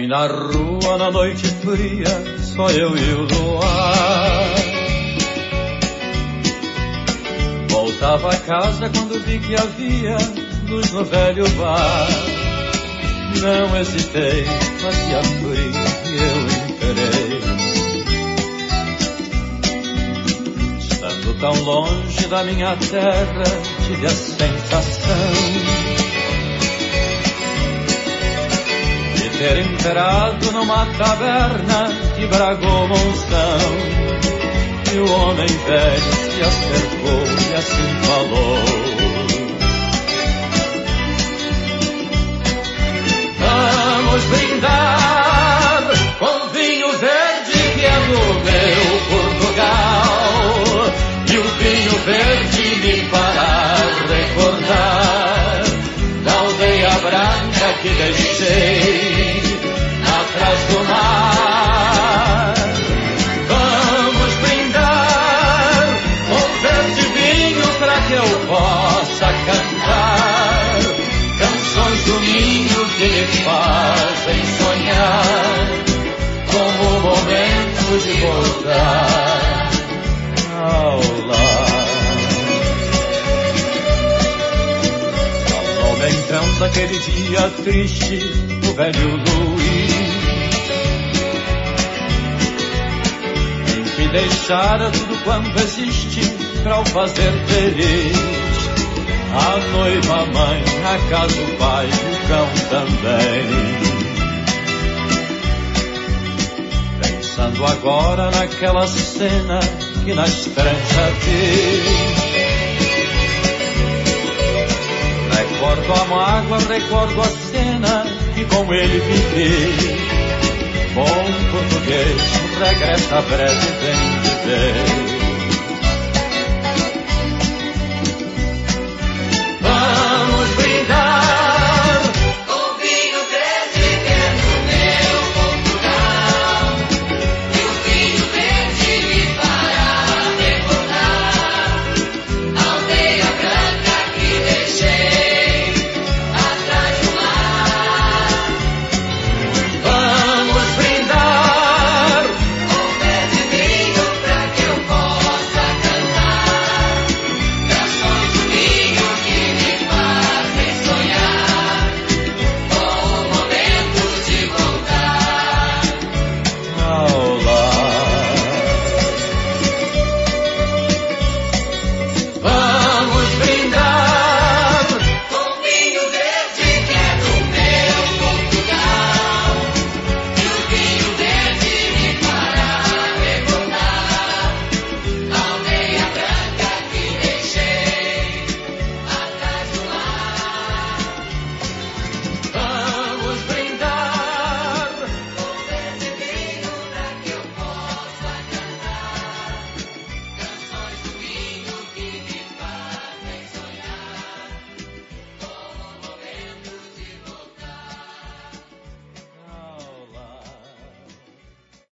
Bem na rua, na noite fria, só eu e o luar. Voltava a casa quando vi que havia luz no velho bar. Não hesitei, fazia frio e eu encarei. Estando tão longe da minha terra, tive a sensação de ter entrado numa taverna que bragou monção. E o homem velho se acercou e assim falou: vamos brindar com vinho verde que é do meu Portugal. E o vinho verde me fará recordar da aldeia branca que deixei atrás do mar. Vamos brindar com verde vinho para que eu possa cantar canções do ninho que me fazem sonhar com o momento de voltar ao lar. Falou-me então daquele dia triste o velho Luís, em que deixara tudo quanto existe pra o fazer feliz. A noiva, a mãe, a casa, o pai, o cão também. Pensando agora naquela cena que na estranha vi, recordo a mágoa, recordo a cena que com ele vivi. Bom português, regressa breve, vem viver.